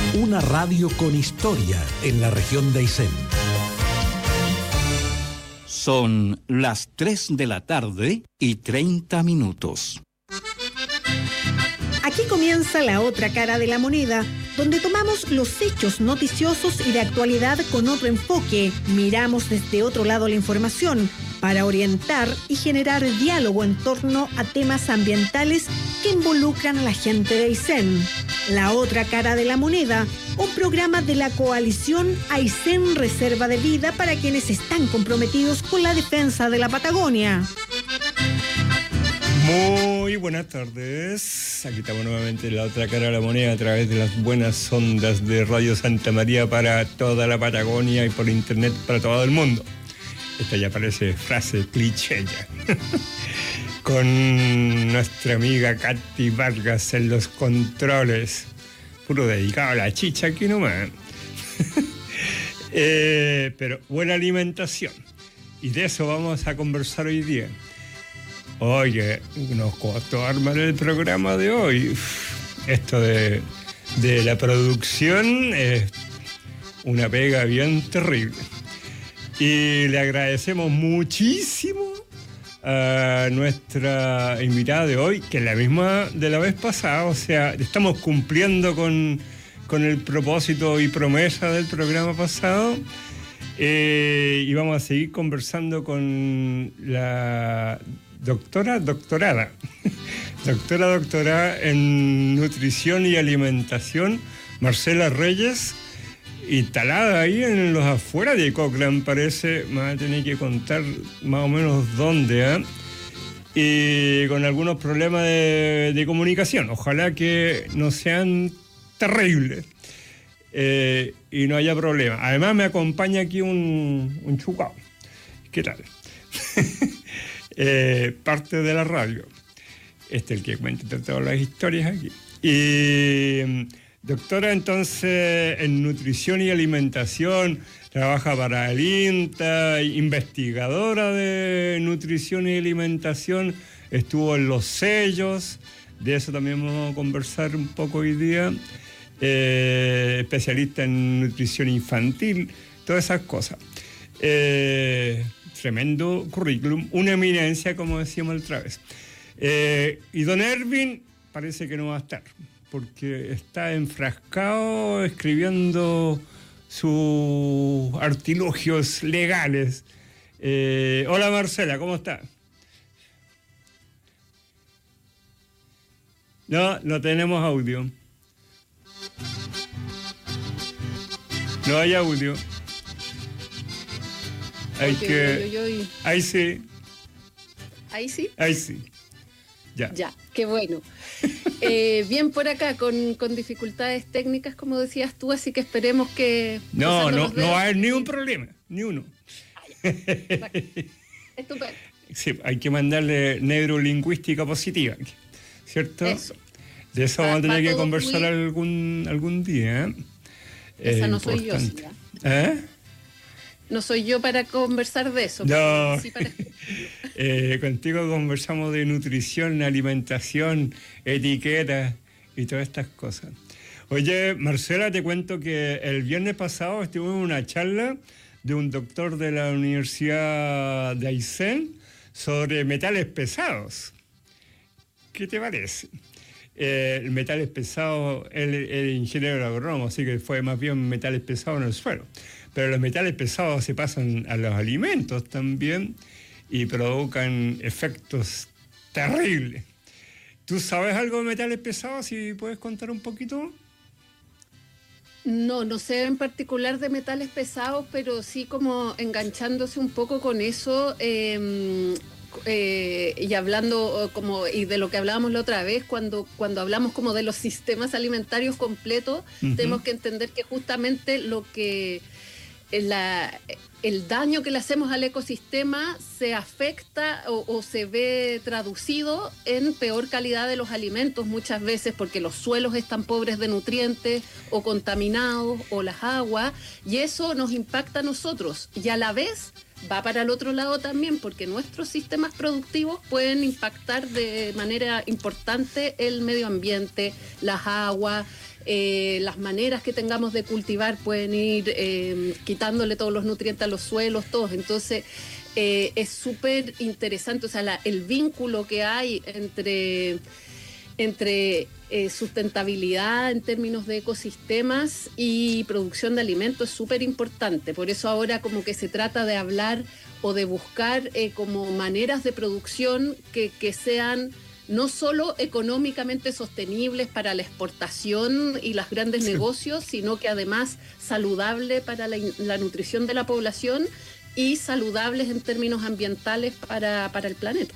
Una radio con historia en la región de Aysén. Son las 3:30 Aquí comienza La Otra Cara de la Moneda, donde tomamos los hechos noticiosos y de actualidad con otro enfoque, miramos desde otro lado la información para orientar y generar diálogo en torno a temas ambientales que involucran a la gente de Aysén. La Otra Cara de la Moneda, un programa de la coalición Aysén Reserva de Vida para quienes están comprometidos con la defensa de la Patagonia. Muy buenas tardes. Aquí estamos nuevamente en La Otra Cara de la Moneda a través de las buenas ondas de Radio Santa María para toda la Patagonia y por internet para todo el mundo. Esta ya parece frase cliché ya. Con nuestra amiga Katy Vargas en los controles. Puro dedicado a la chicha aquí nomás. Pero buena alimentación. Y de eso vamos a conversar hoy día. Oye, nos costó armar el programa de hoy. Esto de la producción es una pega bien terrible. Y le agradecemos muchísimo a nuestra invitada de hoy, que es la misma de la vez pasada. O sea, estamos cumpliendo con el propósito y promesa del programa pasado. Y vamos a seguir conversando con la doctorada en nutrición y alimentación, Marcela Reyes, instalada ahí en los afueras de Cochrane, parece. Me va a tener que contar más o menos dónde, y con algunos problemas de comunicación. Ojalá que no sean terribles y no haya problema. Además me acompaña aquí un chucao. ¿Qué tal? Parte de la radio. Este es el que cuenta todas las historias aquí. Y doctora entonces en nutrición y alimentación, trabaja para el INTA, investigadora de nutrición y alimentación, estuvo en los sellos, de eso también vamos a conversar un poco hoy día, especialista en nutrición infantil, todas esas cosas. Tremendo currículum, una eminencia, como decíamos la otra vez. Y don Erwin parece que no va a estar, porque está enfrascado escribiendo sus artilugios legales. Hola Marcela, ¿cómo está? No tenemos audio. No hay audio. Hay que... Ahí sí. ¿Ahí sí? Ahí sí. Ya. Ya, qué bueno. Bien por acá, con dificultades técnicas, como decías tú, así que esperemos que... No va a haber ni un problema, ni uno. Bueno, estupendo. Sí, hay que mandarle neurolingüística positiva, ¿cierto? Eso. De eso vamos a tener que conversar algún día. Esa no soy yo, sí, No soy yo para conversar de eso. No. Sí para... Contigo conversamos de nutrición, alimentación, etiquetas y todas estas cosas. Oye, Marcela, te cuento que el viernes pasado estuve en una charla de un doctor de la Universidad de Aysén sobre metales pesados. ¿Qué te parece? Metales pesados, él es ingeniero agrónomo, así que fue más bien metales pesados en el suelo. Pero los metales pesados se pasan a los alimentos también y provocan efectos terribles. ¿Tú sabes algo de metales pesados? Si puedes contar un poquito. No sé en particular de metales pesados, pero sí como enganchándose un poco con eso y hablando como y de lo que hablábamos la otra vez, cuando hablamos como de los sistemas alimentarios completos, tenemos que entender que justamente lo que... el daño que le hacemos al ecosistema se afecta o se ve traducido en peor calidad de los alimentos muchas veces porque los suelos están pobres de nutrientes o contaminados o las aguas, y eso nos impacta a nosotros y a la vez va para el otro lado también, porque nuestros sistemas productivos pueden impactar de manera importante el medio ambiente, las aguas, las maneras que tengamos de cultivar pueden ir quitándole todos los nutrientes a los suelos, todos. Entonces, es súper interesante, o sea, el vínculo que hay entre sustentabilidad en términos de ecosistemas y producción de alimentos es súper importante. Por eso ahora como que se trata de hablar o de buscar como maneras de producción que sean no solo económicamente sostenibles para la exportación y los grandes negocios, sino que además saludable para la nutrición de la población y saludables en términos ambientales para el planeta.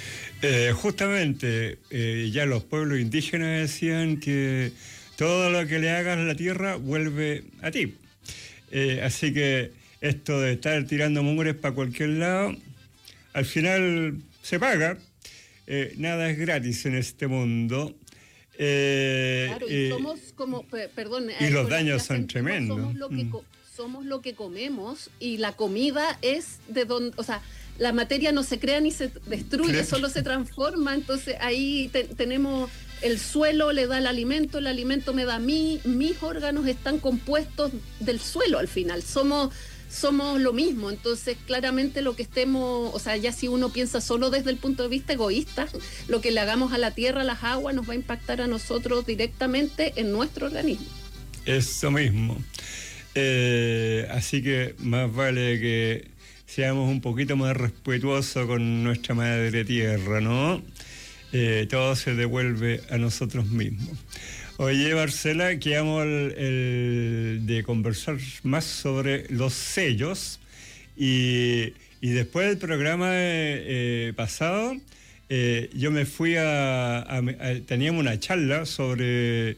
Justamente, ya los pueblos indígenas decían que todo lo que le hagas a la tierra vuelve a ti. Así que esto de estar tirando mugres para cualquier lado, al final se paga. Nada es gratis en este mundo. Claro, y somos como, perdón. Y los daños son tremendos. Somos lo que comemos, y la comida es de donde, o sea, la materia no se crea ni se destruye, solo se transforma. Entonces ahí tenemos el suelo, le da el alimento me da a mí, mis órganos están compuestos del suelo al final, somos lo mismo. Entonces claramente lo que estemos, o sea, ya si uno piensa solo desde el punto de vista egoísta, lo que le hagamos a la tierra, a las aguas, nos va a impactar a nosotros directamente en nuestro organismo. Eso mismo. Así que más vale que seamos un poquito más respetuosos con nuestra madre tierra, ¿no? Todo se devuelve a nosotros mismos. Oye, Marcela, quedamos de conversar más sobre los sellos, y después del programa pasado, yo me fui teníamos una charla sobre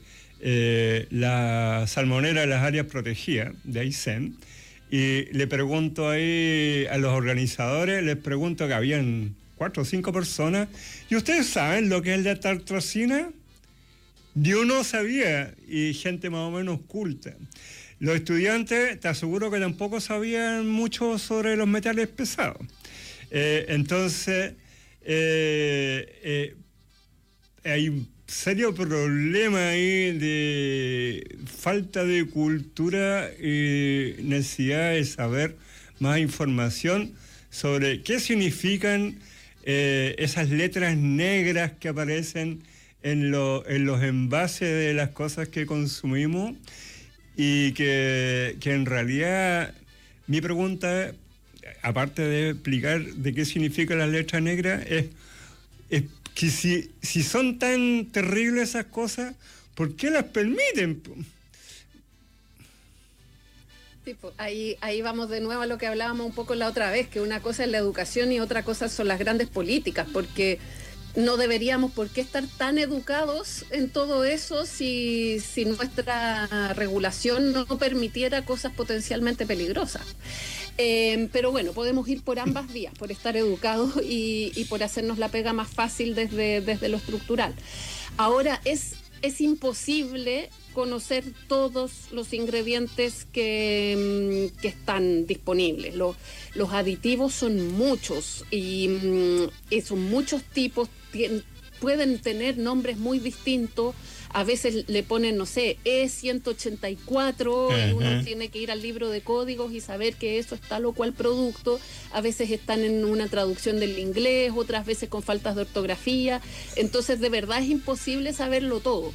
la salmonera de las áreas protegidas de Aysén, y le pregunto ahí a los organizadores, les pregunto que habían 4 o 5 personas, ¿y ustedes saben lo que es la tartracina? Yo no sabía, y gente más o menos culta. Los estudiantes, te aseguro que tampoco sabían mucho sobre los metales pesados. Entonces, hay un serio problema ahí de falta de cultura y necesidad de saber más información sobre qué significan esas letras negras que aparecen en los envases de las cosas que consumimos, y que en realidad mi pregunta, aparte de explicar de qué significa las letras negras, es que si son tan terribles esas cosas, ¿por qué las permiten? Sí, pues ahí vamos de nuevo a lo que hablábamos un poco la otra vez, que una cosa es la educación y otra cosa son las grandes políticas, porque no deberíamos por qué estar tan educados en todo eso si nuestra regulación no permitiera cosas potencialmente peligrosas. Pero bueno, podemos ir por ambas vías, por estar educados y por hacernos la pega más fácil desde lo estructural. Ahora, es imposible conocer todos los ingredientes que están disponibles. Los aditivos son muchos y son muchos tipos, pueden tener nombres muy distintos. A veces le ponen, no sé, E184, y uno tiene que ir al libro de códigos y saber que eso es tal o cual producto. A veces están en una traducción del inglés, otras veces con faltas de ortografía. Entonces, de verdad es imposible saberlo todo.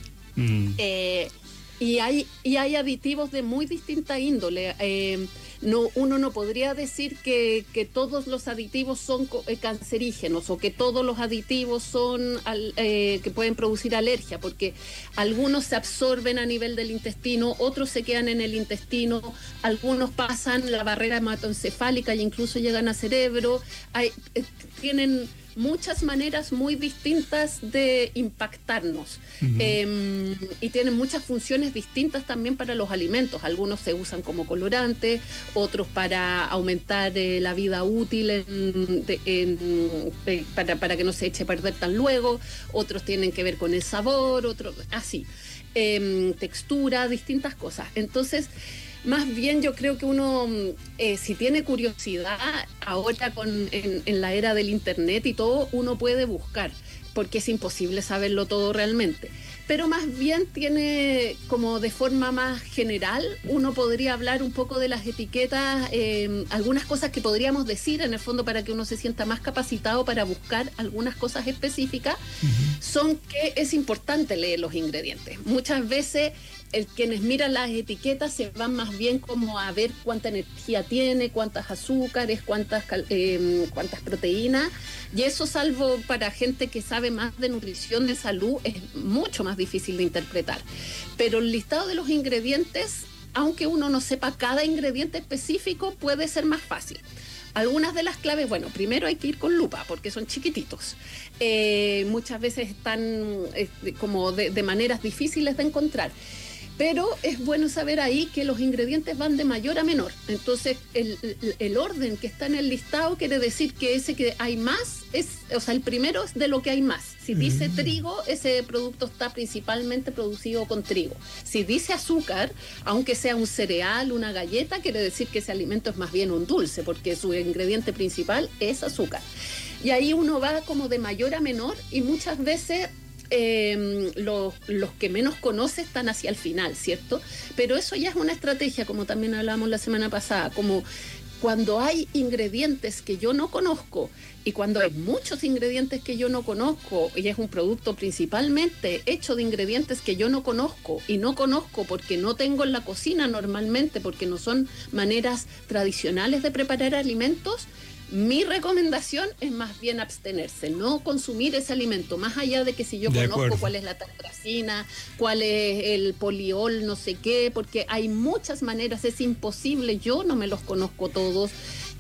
Y hay aditivos de muy distinta índole. Uno no podría decir que todos los aditivos son cancerígenos, o que todos los aditivos son que pueden producir alergia, porque algunos se absorben a nivel del intestino, otros se quedan en el intestino, algunos pasan la barrera hematoencefálica e incluso llegan a cerebro. Tienen muchas maneras muy distintas de impactarnos. Y tienen muchas funciones distintas también para los alimentos. Algunos se usan como colorantes, otros para aumentar la vida útil para que no se eche a perder tan luego, otros tienen que ver con el sabor, otros así, textura, distintas cosas. Entonces, más bien yo creo que uno, si tiene curiosidad, ahora en la era del internet y todo, uno puede buscar, porque es imposible saberlo todo realmente. pero más bien tiene como de forma más general, uno podría hablar un poco de las etiquetas, algunas cosas que podríamos decir en el fondo para que uno se sienta más capacitado para buscar algunas cosas específicas, son que es importante leer los ingredientes. Muchas veces quienes miran las etiquetas se van más bien como a ver cuánta energía tiene, cuántas azúcares, cuántas proteínas, y eso, salvo para gente que sabe más de nutrición, de salud, es mucho más difícil de interpretar. Pero el listado de los ingredientes, aunque uno no sepa cada ingrediente específico, puede ser más fácil. Algunas de las claves, bueno, primero hay que ir con lupa porque son chiquititos. Muchas veces están como de maneras difíciles de encontrar. Pero es bueno saber ahí que los ingredientes van de mayor a menor. Entonces, el orden que está en el listado quiere decir que ese que hay más, el primero es de lo que hay más. Si dice trigo, ese producto está principalmente producido con trigo. Si dice azúcar, aunque sea un cereal, una galleta, quiere decir que ese alimento es más bien un dulce, porque su ingrediente principal es azúcar. Y ahí uno va como de mayor a menor, y muchas veces los que menos conoce están hacia el final, ¿cierto? Pero eso ya es una estrategia, como también hablamos la semana pasada, como cuando hay ingredientes que yo no conozco y cuando hay muchos ingredientes que yo no conozco y es un producto principalmente hecho de ingredientes que yo no conozco y no conozco porque no tengo en la cocina normalmente, porque no son maneras tradicionales de preparar alimentos, mi recomendación es más bien abstenerse, no consumir ese alimento, más allá de que si yo conozco cuál es la tartracina, cuál es el poliol, no sé qué, porque hay muchas maneras, es imposible, yo no me los conozco todos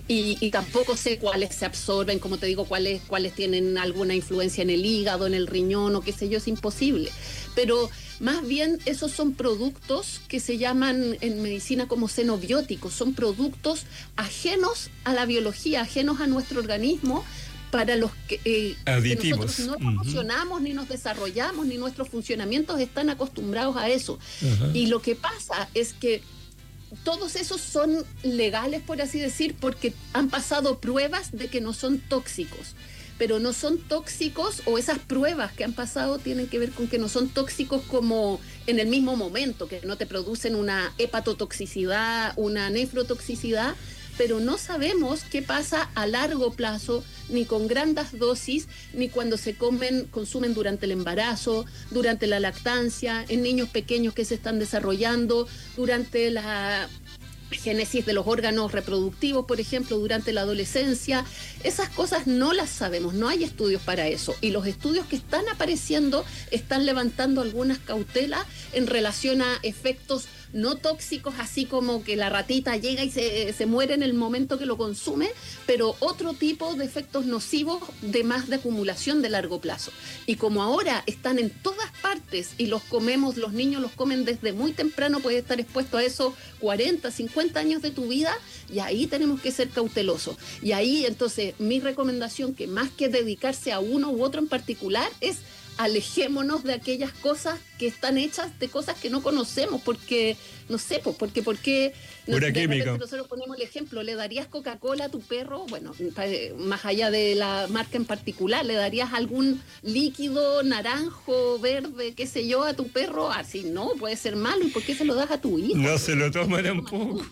y tampoco sé cuáles se absorben, como te digo, cuáles tienen alguna influencia en el hígado, en el riñón o qué sé yo, es imposible. Pero más bien esos son productos que se llaman en medicina como xenobióticos, son productos ajenos a la biología, ajenos a nuestro organismo, para los que nosotros no funcionamos, ni nos desarrollamos, ni nuestros funcionamientos están acostumbrados a eso. Y lo que pasa es que todos esos son legales, por así decir, porque han pasado pruebas de que no son tóxicos. Pero no son tóxicos, o esas pruebas que han pasado tienen que ver con que no son tóxicos como en el mismo momento, que no te producen una hepatotoxicidad, una nefrotoxicidad, pero no sabemos qué pasa a largo plazo, ni con grandes dosis, ni cuando se consumen durante el embarazo, durante la lactancia, en niños pequeños que se están desarrollando, durante la génesis de los órganos reproductivos, por ejemplo, durante la adolescencia. Esas cosas no las sabemos, no hay estudios para eso. Y los estudios que están apareciendo están levantando algunas cautelas en relación a efectos no tóxicos, así como que la ratita llega y se muere en el momento que lo consume, pero otro tipo de efectos nocivos de acumulación de largo plazo. Y como ahora están en todas partes y los niños los comen desde muy temprano, puedes estar expuesto a eso 40, 50 años de tu vida, y ahí tenemos que ser cautelosos. Y ahí entonces mi recomendación, que más que dedicarse a uno u otro en particular, es alejémonos de aquellas cosas que están hechas de cosas que no conocemos, porque no sé, porque pura química. Nosotros ponemos el ejemplo, ¿le darías Coca-Cola a tu perro? Bueno, más allá de la marca en particular, ¿le darías algún líquido naranjo, verde, qué sé yo, a tu perro? Así no, puede ser malo. ¿Y por qué se lo das a tu hijo? No se lo toma tampoco.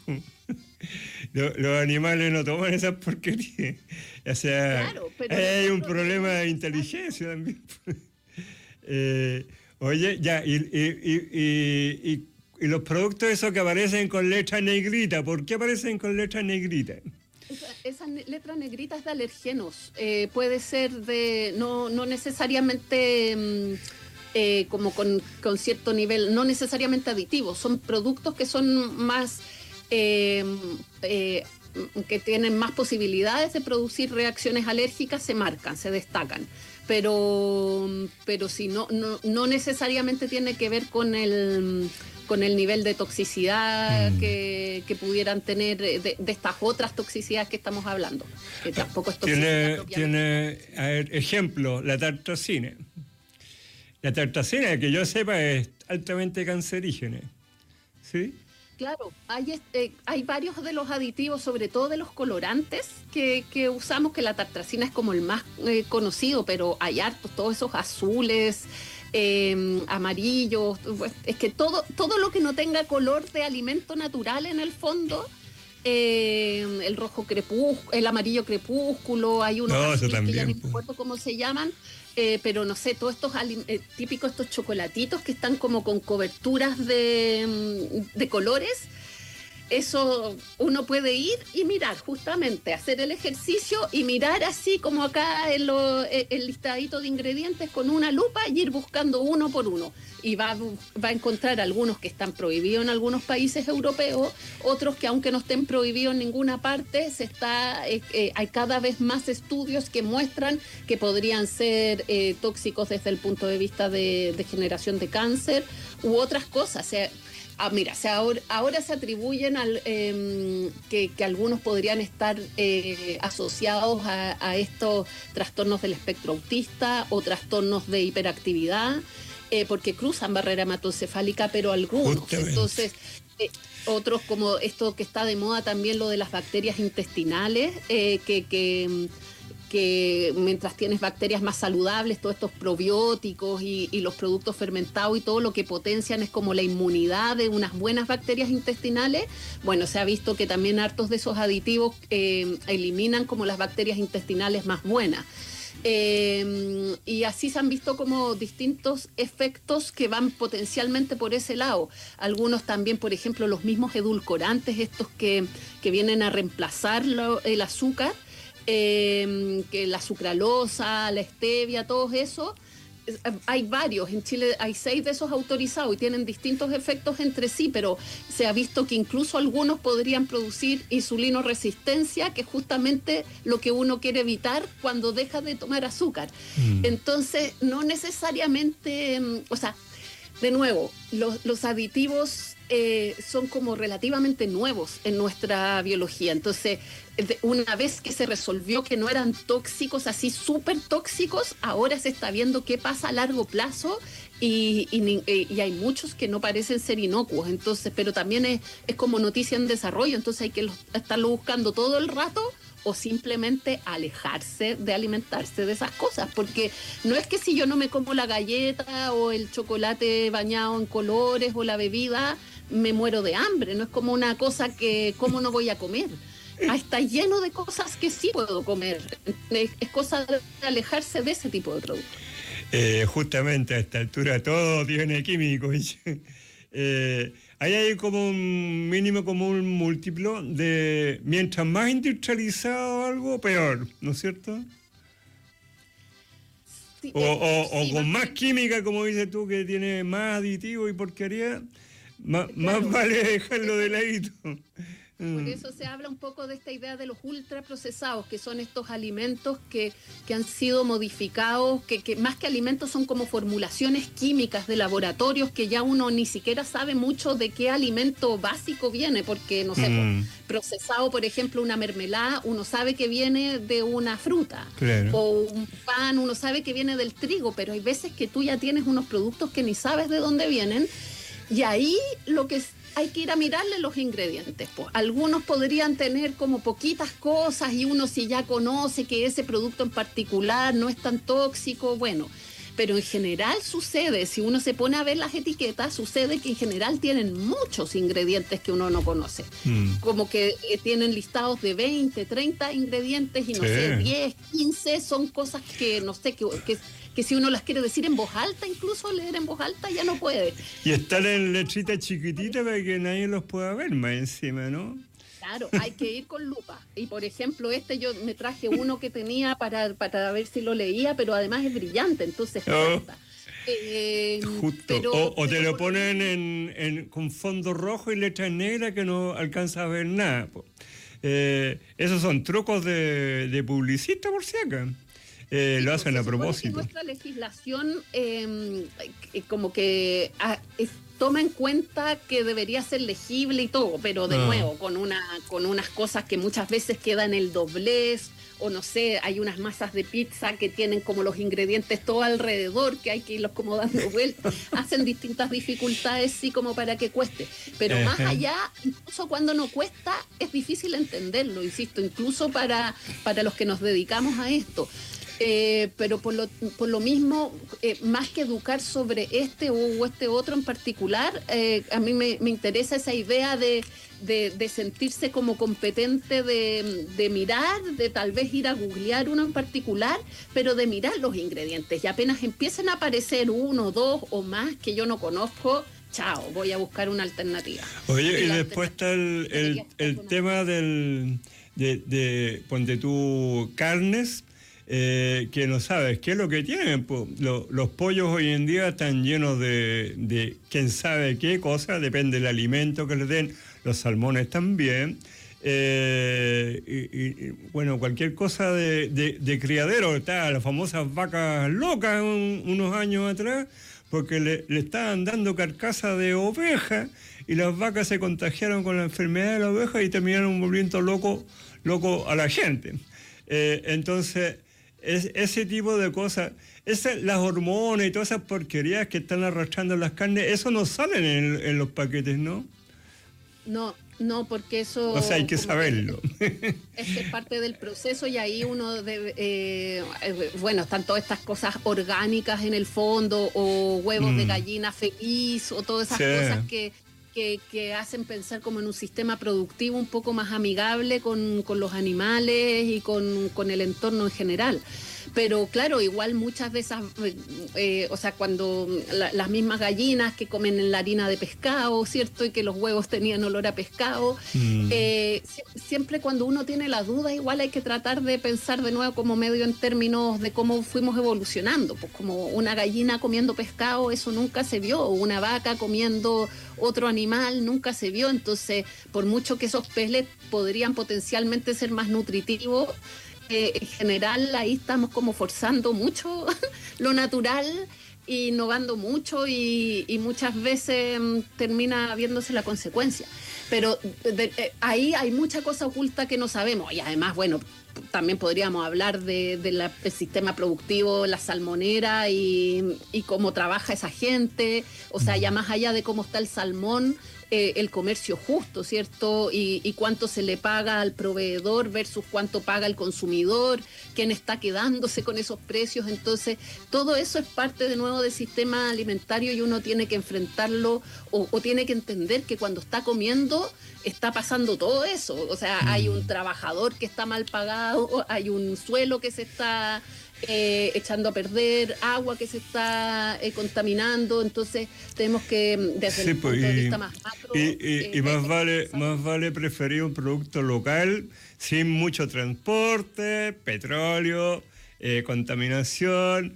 Los animales no toman esas porquerías. O sea, claro, hay un problema de inteligencia también. Oye, ya, y los productos esos que aparecen con letra negrita, ¿por qué aparecen con letra negrita? Esa letra negrita es de alergenos, puede ser no necesariamente como con cierto nivel, no necesariamente aditivos, son productos que son más, que tienen más posibilidades de producir reacciones alérgicas, se marcan, se destacan. Pero si no necesariamente tiene que ver con el nivel de toxicidad que pudieran tener de estas otras toxicidades que estamos hablando, que tampoco es toxicidad. Tiene a ver, ejemplo, la tartracina. La tartracina, que yo sepa, es altamente cancerígena, ¿sí? Claro, hay varios de los aditivos, sobre todo de los colorantes que usamos, que la tartracina es como el más conocido, pero hay hartos, todos esos azules, amarillos, es que todo lo que no tenga color de alimento natural en el fondo, el rojo crepúsculo, el amarillo crepúsculo, hay unos que ya no me acuerdo cómo se llaman, pero no sé, todos estos típicos estos chocolatitos que están como con coberturas de colores. Eso uno puede ir y mirar, justamente, hacer el ejercicio y mirar así como acá el listadito de ingredientes con una lupa y ir buscando uno por uno. Y va a encontrar algunos que están prohibidos en algunos países europeos, otros que aunque no estén prohibidos en ninguna parte, hay cada vez más estudios que muestran que podrían ser tóxicos desde el punto de vista de generación de cáncer u otras cosas. Mira, ahora se atribuyen que algunos podrían estar asociados a estos trastornos del espectro autista o trastornos de hiperactividad, porque cruzan barrera hematoencefálica, pero algunos. Justamente. Entonces, otros como esto que está de moda también, lo de las bacterias intestinales, que mientras tienes bacterias más saludables, todos estos probióticos y los productos fermentados y todo lo que potencian es como la inmunidad de unas buenas bacterias intestinales. Bueno, se ha visto que también hartos de esos aditivos eliminan como las bacterias intestinales más buenas. Y así se han visto como distintos efectos que van potencialmente por ese lado. Algunos también, por ejemplo, los mismos edulcorantes, estos que vienen a reemplazar el azúcar, que la sucralosa, la stevia, todo eso, hay varios. En Chile hay 6 de esos autorizados y tienen distintos efectos entre sí, pero se ha visto que incluso algunos podrían producir insulinoresistencia, que es justamente lo que uno quiere evitar cuando deja de tomar azúcar. Entonces, no necesariamente, de nuevo, los aditivos son como relativamente nuevos en nuestra biología. Entonces, una vez que se resolvió que no eran tóxicos, así súper tóxicos, ahora se está viendo qué pasa a largo plazo y hay muchos que no parecen ser inocuos. Entonces, pero también es como noticia en desarrollo, entonces hay que estarlo buscando todo el rato o simplemente alejarse de alimentarse de esas cosas, porque no es que si yo no me como la galleta o el chocolate bañado en colores o la bebida, me muero de hambre. No es como una cosa que ¿cómo no voy a comer? Está lleno de cosas que sí puedo comer. Es cosa de alejarse de ese tipo de productos. Justamente a esta altura todo tiene químicos. Ahí hay como un mínimo común múltiplo de mientras más industrializado algo, peor, ¿no es cierto? Sí, o con más química, como dices tú, que tiene más aditivo y porquería, más vale dejarlo de ladito. Por eso se habla un poco de esta idea de los ultraprocesados, que son estos alimentos que han sido modificados, que más que alimentos son como formulaciones químicas de laboratorios que ya uno ni siquiera sabe mucho de qué alimento básico viene, porque, no sé, procesado, por ejemplo, una mermelada, uno sabe que viene de una fruta. Claro. O un pan, uno sabe que viene del trigo, pero hay veces que tú ya tienes unos productos que ni sabes de dónde vienen, y ahí lo que hay que ir a mirarle los ingredientes. Pues algunos podrían tener como poquitas cosas y uno si ya conoce que ese producto en particular no es tan tóxico, bueno, pero en general sucede, si uno se pone a ver las etiquetas, sucede que en general tienen muchos ingredientes que uno no conoce. Como que tienen listados de 20, 30 ingredientes y no sé, 10, 15 son cosas que no sé, que si uno las quiere decir en voz alta, incluso leer en voz alta, ya no puede. Y están en letrita chiquitita para que nadie los pueda ver más encima, ¿no? Claro, hay que ir con lupa. Y por ejemplo, yo me traje uno que tenía para ver si lo leía, pero además es brillante, entonces falta. Justo. O te lo ponen con fondo rojo y letras negras que no alcanza a ver nada. Esos son trucos de publicista, por si acaso. Lo hacen a propósito. Nuestra legislación como que toma en cuenta que debería ser legible y todo, pero de nuevo con unas cosas que muchas veces quedan el doblez, o no sé, hay unas masas de pizza que tienen como los ingredientes todo alrededor, que hay que irlos como dando vueltas, hacen distintas dificultades sí como para que cueste, pero más allá, incluso cuando no cuesta, es difícil entenderlo, insisto, incluso para los que nos dedicamos a esto. pero por lo mismo, más que educar sobre este o este otro en particular, a mí me interesa esa idea de sentirse como competente de mirar, de tal vez ir a googlear uno en particular, pero de mirar los ingredientes. Y apenas empiecen a aparecer 1, 2 o más que yo no conozco, chao, voy a buscar una alternativa. Oye, y después está el tema de ponte tú, carnes, que no sabes qué es lo que tienen. Los pollos hoy en día están llenos de quién sabe qué cosa, depende del alimento que les den. Los salmones también, bueno, cualquier cosa de criadero. Está las famosas vacas locas unos años atrás, porque le estaban dando carcasa de oveja y las vacas se contagiaron con la enfermedad de la oveja y terminaron volviendo loco a la gente. Entonces, ese tipo de cosas, las hormonas y todas esas porquerías que están arrastrando las carnes, eso no salen en los paquetes, ¿no? No, porque eso... O sea, hay que saberlo. Es parte del proceso y ahí uno debe... bueno, están todas estas cosas orgánicas en el fondo, o huevos de gallina feliz, o todas esas cosas que hacen pensar como en un sistema productivo un poco más amigable con los animales y con el entorno en general. Pero claro, igual muchas de esas, o sea, cuando las mismas gallinas que comen la harina de pescado, ¿cierto? Y que los huevos tenían olor a pescado, siempre cuando uno tiene la duda, igual hay que tratar de pensar de nuevo como medio en términos de cómo fuimos evolucionando. Pues como una gallina comiendo pescado, eso nunca se vio, o una vaca comiendo otro animal, nunca se vio. Entonces, por mucho que esos pellets podrían potencialmente ser más nutritivos, en general ahí estamos como forzando mucho lo natural, innovando mucho y muchas veces termina viéndose la consecuencia. Pero ahí hay mucha cosa oculta que no sabemos. Y además, bueno, también podríamos hablar del sistema productivo, la salmonera y cómo trabaja esa gente. O sea, ya más allá de cómo está el salmón, el comercio justo, ¿cierto? Y cuánto se le paga al proveedor versus cuánto paga el consumidor, quién está quedándose con esos precios. Entonces, todo eso es parte de nuevo del sistema alimentario y uno tiene que enfrentarlo o tiene que entender que cuando está comiendo está pasando todo eso. O sea, hay un trabajador que está mal pagado, hay un suelo que se está echando a perder, agua que se está contaminando. Entonces tenemos que, desde el punto de vista más macro, y más vale preferir un producto local sin mucho transporte, petróleo, contaminación,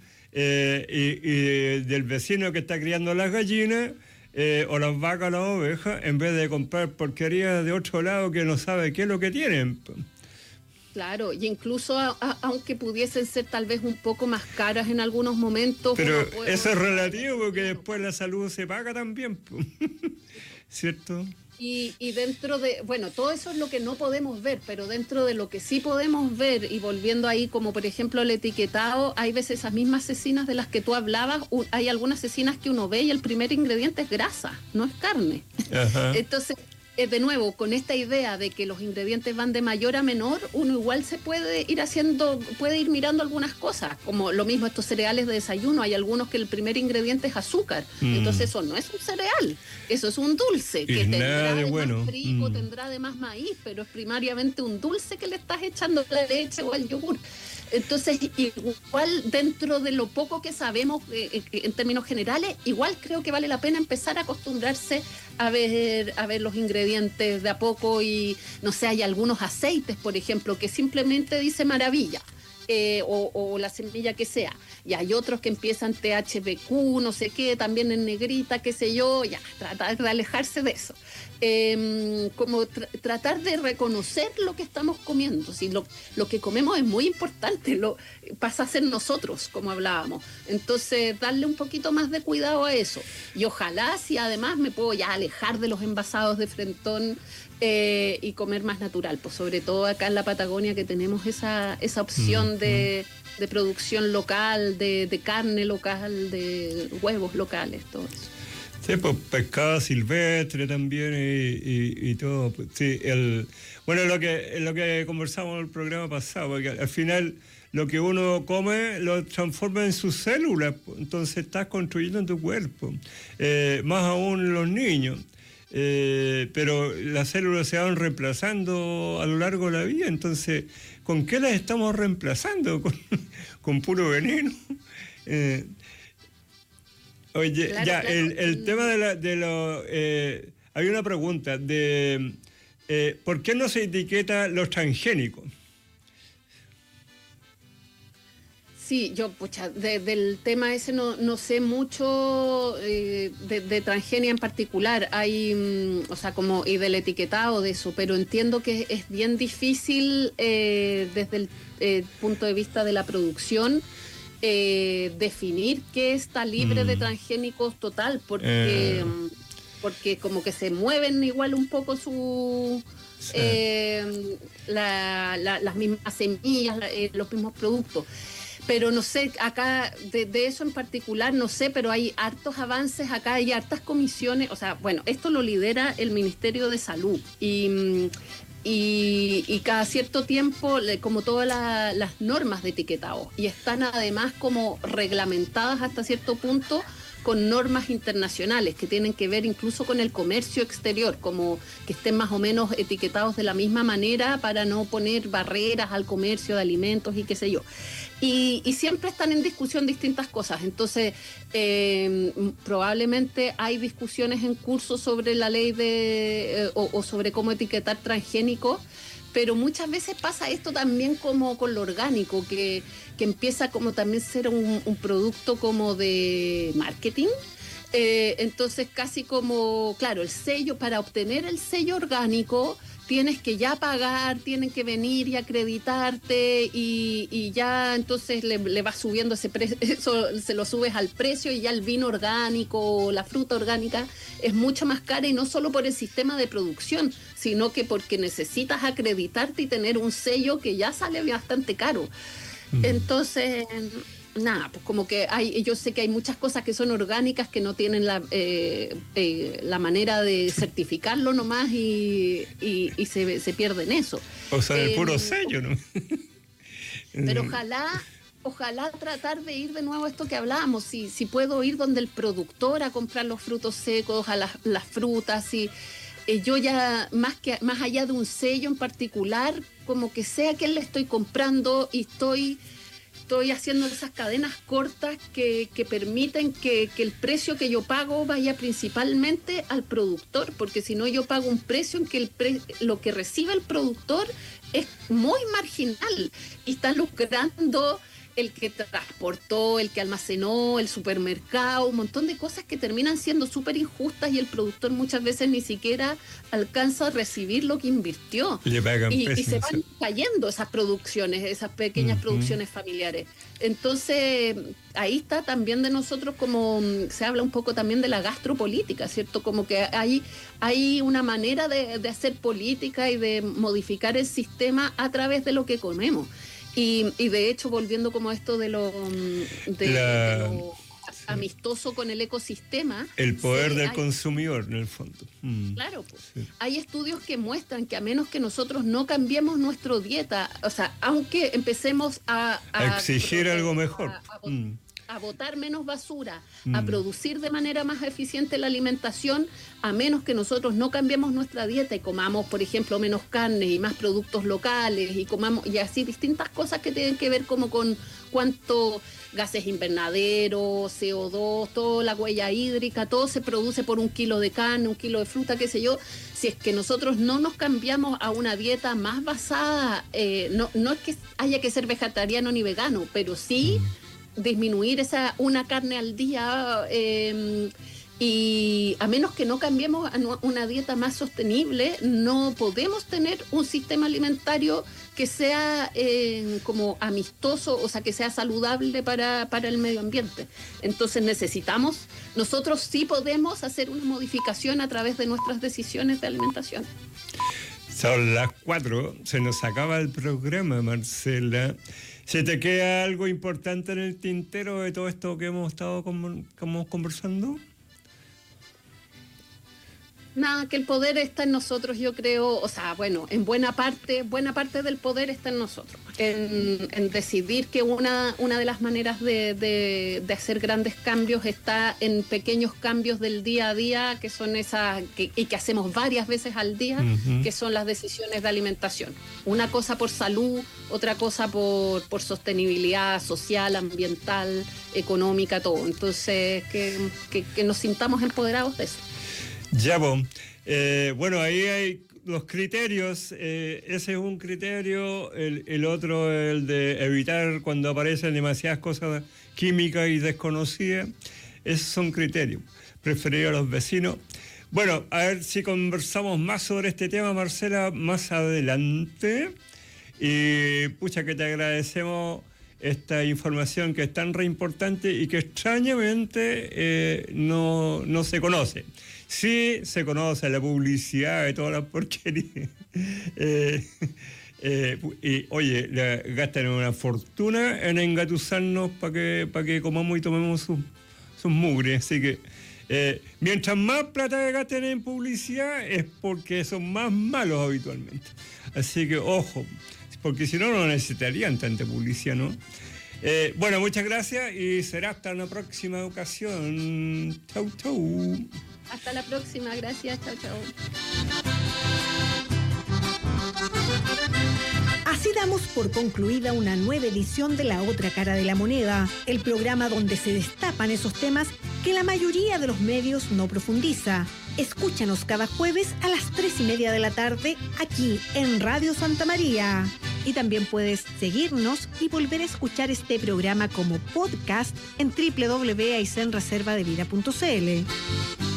y del vecino que está criando las gallinas o las vacas, las ovejas, en vez de comprar porquerías de otro lado que no sabe qué es lo que tienen. Claro, y incluso aunque pudiesen ser tal vez un poco más caras en algunos momentos. Pero eso es relativo, porque después la salud se paga también, ¿cierto? Y dentro de, bueno, todo eso es lo que no podemos ver, pero dentro de lo que sí podemos ver, y volviendo ahí como por ejemplo el etiquetado, hay veces esas mismas cecinas de las que tú hablabas, hay algunas cecinas que uno ve y el primer ingrediente es grasa, no es carne. Ajá. Entonces, de nuevo, con esta idea de que los ingredientes van de mayor a menor, uno igual se puede ir mirando algunas cosas, como lo mismo estos cereales de desayuno, hay algunos que el primer ingrediente es azúcar, entonces eso no es un cereal, eso es un dulce, que tendrá de más trigo, tendrá de más maíz, pero es primariamente un dulce que le estás echando la leche o el yogur. Entonces, igual dentro de lo poco que sabemos en términos generales, igual creo que vale la pena empezar a acostumbrarse a ver los ingredientes de a poco. Y no sé, hay algunos aceites, por ejemplo, que simplemente dice maravilla. O la semilla que sea, y hay otros que empiezan THBQ, no sé qué, también en negrita, qué sé yo, ya, tratar de alejarse de eso, como tratar de reconocer lo que estamos comiendo. Si lo que comemos es muy importante, pasa a ser nosotros, como hablábamos, entonces darle un poquito más de cuidado a eso, y ojalá si además me puedo ya alejar de los envasados de frentón y comer más natural, pues sobre todo acá en la Patagonia, que tenemos esa opción de producción local, de carne local, de huevos locales, todo eso. Sí, pues pescado silvestre también y todo. Sí, bueno, lo que conversamos en el programa pasado, porque al final lo que uno come lo transforma en sus células, entonces estás construyendo en tu cuerpo, más aún los niños. Pero las células se van reemplazando a lo largo de la vida, entonces, ¿con qué las estamos reemplazando? ¿Con puro veneno? Oye, claro, ya, claro. El tema de los... hay una pregunta de... ¿por qué no se etiqueta los transgénicos? Sí, yo, del tema ese no sé mucho de transgenia en particular, como y del etiquetado de eso, pero entiendo que es bien difícil desde el punto de vista de la producción definir qué está libre de transgénicos total, porque como que se mueven igual un poco las mismas semillas, los mismos productos. Pero no sé, acá de eso en particular no sé, pero hay hartos avances acá, hay hartas comisiones, esto lo lidera el Ministerio de Salud y cada cierto tiempo, como todas las normas de etiquetado, y están además como reglamentadas hasta cierto punto con normas internacionales que tienen que ver incluso con el comercio exterior, como que estén más o menos etiquetados de la misma manera para no poner barreras al comercio de alimentos y qué sé yo. Y siempre están en discusión distintas cosas, entonces probablemente hay discusiones en curso sobre la ley o sobre cómo etiquetar transgénicos, pero muchas veces pasa esto también como con lo orgánico, que empieza como también ser un producto como de marketing. Entonces casi como, claro, el sello, para obtener el sello orgánico tienes que ya pagar, tienen que venir y acreditarte y ya entonces le vas subiendo ese precio, eso se lo subes al precio y ya el vino orgánico, la fruta orgánica es mucho más cara, y no solo por el sistema de producción, sino que porque necesitas acreditarte y tener un sello que ya sale bastante caro. Entonces, nada, pues como que yo sé que hay muchas cosas que son orgánicas que no tienen la manera de certificarlo nomás y se pierden eso. O sea, el puro sello, ¿no? Pero ojalá tratar de ir de nuevo a esto que hablábamos, si puedo ir donde el productor a comprar los frutos secos, a las frutas, y yo ya, más allá de un sello en particular, como que sé a quién le estoy comprando y estoy haciendo esas cadenas cortas que permiten que el precio que yo pago vaya principalmente al productor, porque si no yo pago un precio en que lo que recibe el productor es muy marginal y está lucrando el que transportó, el que almacenó, el supermercado, un montón de cosas que terminan siendo súper injustas, y el productor muchas veces ni siquiera alcanza a recibir lo que invirtió. Le pagan y se van cayendo esas producciones, esas pequeñas producciones familiares. Entonces, ahí está también de nosotros, como se habla un poco también de la gastropolítica, ¿cierto? Como que hay una manera de hacer política y de modificar el sistema a través de lo que comemos. Y de hecho, volviendo como a esto de lo amistoso con el ecosistema. El poder del consumidor, en el fondo. Claro, pues, sí. Hay estudios que muestran que a menos que nosotros no cambiemos nuestra dieta, o sea, aunque empecemos a exigir algo mejor. A botar menos basura, a producir de manera más eficiente la alimentación, a menos que nosotros no cambiemos nuestra dieta y comamos, por ejemplo, menos carne y más productos locales, y comamos, y así distintas cosas que tienen que ver como con cuánto gases invernaderos, CO2, toda la huella hídrica, todo se produce por 1 kilo de carne, 1 kilo de fruta, qué sé yo. Si es que nosotros no nos cambiamos a una dieta más basada, no es que haya que ser vegetariano ni vegano, pero sí disminuir una carne al día, y a menos que no cambiemos a una dieta más sostenible, no podemos tener un sistema alimentario que sea como amistoso, o sea, que sea saludable para el medio ambiente. Entonces nosotros sí podemos hacer una modificación a través de nuestras decisiones de alimentación. Son las 4, se nos acaba el programa, Marcela. ¿Se te queda algo importante en el tintero de todo esto que hemos estado conversando? Nada, que el poder está en nosotros, yo creo, o sea, bueno, en buena parte del poder está en nosotros, en decidir que una de las maneras de hacer grandes cambios está en pequeños cambios del día a día, que son y que hacemos varias veces al día, que son las decisiones de alimentación. Una cosa por salud, otra cosa por sostenibilidad social, ambiental, económica, todo. Entonces, que nos sintamos empoderados de eso. Ya, bueno, ahí hay los criterios. Ese es un criterio, el otro, el de evitar cuando aparecen demasiadas cosas químicas y desconocidas. Esos son criterios. Preferir a los vecinos. Bueno, a ver si conversamos más sobre este tema, Marcela, más adelante. Y pucha, que te agradecemos esta información que es tan re importante y que extrañamente no se conoce. Sí se conoce la publicidad de todas las porquerías. Y oye, gastan una fortuna en engatusarnos para que comamos y tomemos sus mugres. Así que mientras más plata gasten en publicidad es porque son más malos habitualmente. Así que ojo, porque si no, no necesitarían tanta publicidad, ¿no? Bueno, muchas gracias y será hasta una próxima ocasión. Chau, chau. Hasta la próxima, gracias, chao, chao. Así damos por concluida una nueva edición de La Otra Cara de la Moneda, el programa donde se destapan esos temas que la mayoría de los medios no profundiza. Escúchanos cada jueves a las 3:30 de la tarde aquí en Radio Santa María. Y también puedes seguirnos y volver a escuchar este programa como podcast en www.aicenreservadevida.cl.